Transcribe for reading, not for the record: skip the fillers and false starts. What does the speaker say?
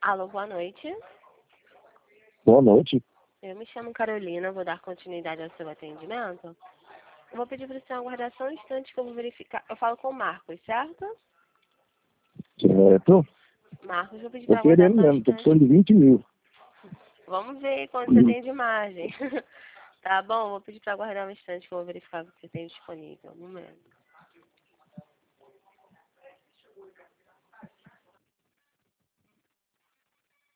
Alô, boa noite. Boa noite. Eu me chamo Carolina, vou dar continuidade ao seu atendimento. Eu vou pedir para você aguardar só um instante que eu vou verificar. Eu falo com o Marcos, certo? Certo? Marcos, eu vou pedir Tô para aguardar querendo só um mesmo, tô precisando instante. de 20 mil. Vamos ver quando você tem de margem. Tá bom? Vou pedir para aguardar um instante que eu vou verificar o que você tem disponível. Um momento.